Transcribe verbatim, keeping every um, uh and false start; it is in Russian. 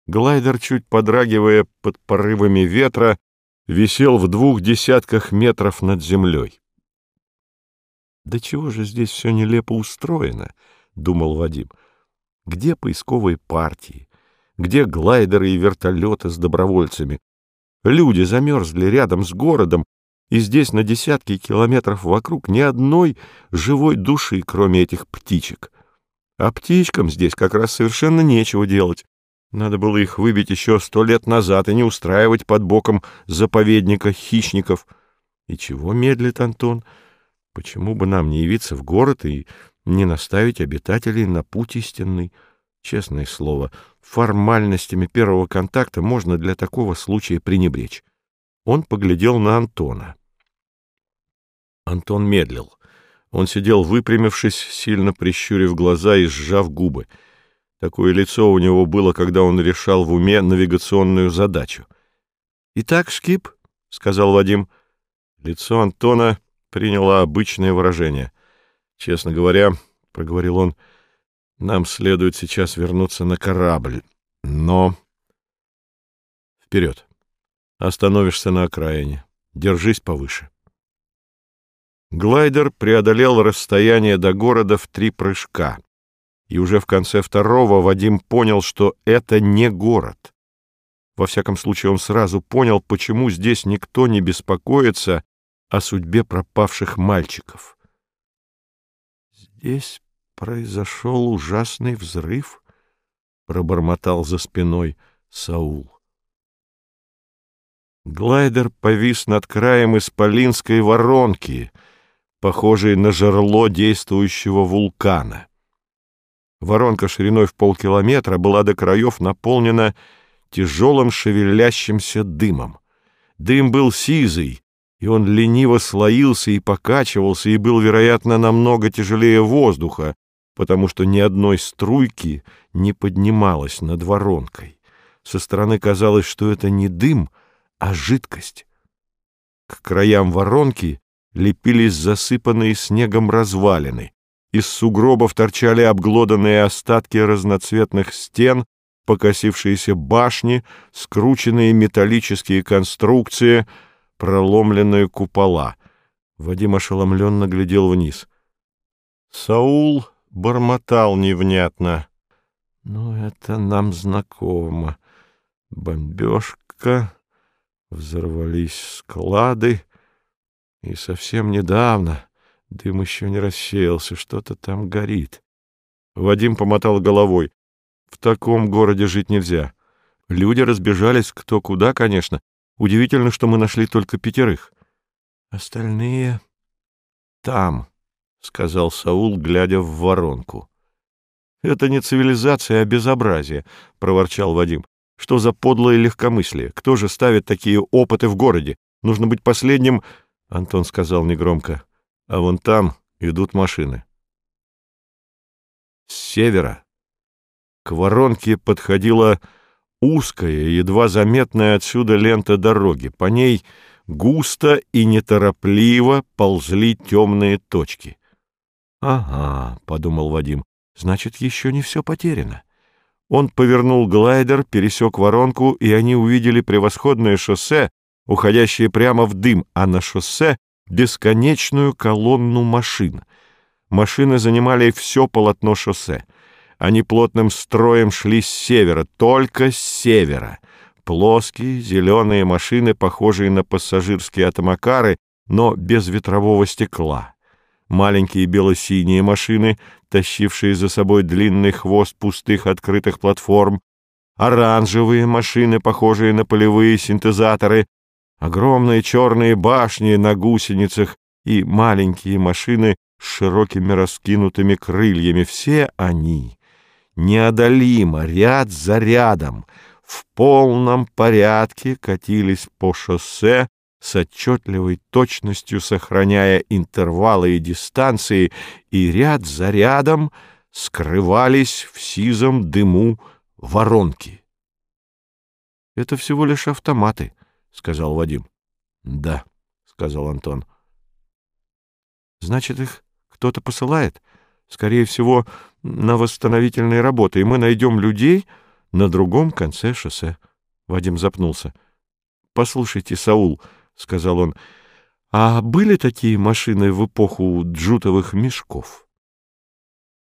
Глайдер, чуть подрагивая под порывами ветра, висел в двух десятках метров над землей. «Да чего же здесь все нелепо устроено?» — думал Вадим. «Где поисковые партии? Где глайдеры и вертолеты с добровольцами? Люди замерзли рядом с городом, и здесь на десятки километров вокруг ни одной живой души, кроме этих птичек. А птичкам здесь как раз совершенно нечего делать. Надо было их выбить еще сто лет назад и не устраивать под боком заповедника хищников. И чего медлит Антон? Почему бы нам не явиться в город и не наставить обитателей на путь истинный? Честное слово, формальностями первого контакта можно для такого случая пренебречь». Он поглядел на Антона. Антон медлил. Он сидел выпрямившись, сильно прищурив глаза и сжав губы. Такое лицо у него было, когда он решал в уме навигационную задачу. «Итак, Шкип», — сказал Вадим. Лицо Антона приняло обычное выражение. «Честно говоря, — проговорил он, — нам следует сейчас вернуться на корабль, но... Вперед! Остановишься на окраине. Держись повыше». Глайдер преодолел расстояние до города в три прыжка, и уже в конце второго Вадим понял, что это не город. Во всяком случае, он сразу понял, почему здесь никто не беспокоится о судьбе пропавших мальчиков. «Здесь произошел ужасный взрыв», — пробормотал за спиной Саул. Глайдер повис над краем исполинской воронки, похожей на жерло действующего вулкана. Воронка шириной в полкилометра была до краев наполнена тяжелым шевелящимся дымом. Дым был сизый, и он лениво слоился и покачивался, и был, вероятно, намного тяжелее воздуха, потому что ни одной струйки не поднималось над воронкой. Со стороны казалось, что это не дым, а жидкость. К краям воронки лепились засыпанные снегом развалины. Из сугробов торчали обглоданные остатки разноцветных стен, покосившиеся башни, скрученные металлические конструкции, проломленные купола. Вадим ошеломленно глядел вниз. Саул бормотал невнятно. «Ну, это нам знакомо. Бомбежка, взорвались склады, и совсем недавно дым еще не рассеялся, что-то там горит». Вадим помотал головой. «В таком городе жить нельзя. Люди разбежались кто куда, конечно. Удивительно, что мы нашли только пятерых. Остальные там», — сказал Саул, глядя в воронку. «Это не цивилизация, а безобразие», — проворчал Вадим. «Что за подлое легкомыслие? Кто же ставит такие опыты в городе? Нужно быть последним...» Антон сказал негромко. «А вон там идут машины». С севера к воронке подходила узкая, едва заметная отсюда лента дороги. По ней густо и неторопливо ползли темные точки. «Ага», — подумал Вадим, — «значит, еще не все потеряно». Он повернул глайдер, пересек воронку, и они увидели превосходное шоссе, уходящее прямо в дым, а на шоссе — бесконечную колонну машин. Машины занимали все полотно шоссе. Они плотным строем шли с севера, только с севера. Плоские зеленые машины, похожие на пассажирские автомакары, но без ветрового стекла. Маленькие бело-синие машины, тащившие за собой длинный хвост пустых открытых платформ. Оранжевые машины, похожие на полевые синтезаторы. Огромные черные башни на гусеницах и маленькие машины с широкими раскинутыми крыльями. Все они неодолимо, ряд за рядом, в полном порядке катились по шоссе, с отчетливой точностью сохраняя интервалы и дистанции, и ряд за рядом скрывались в сизом дыму воронки. «Это всего лишь автоматы», — сказал Вадим. «Да», — сказал Антон. «Значит, их кто-то посылает? Скорее всего, на восстановительные работы, и мы найдем людей, на другом конце шоссе. Вадим запнулся. — Послушайте, Саул, — сказал он, — а были такие машины в эпоху джутовых мешков?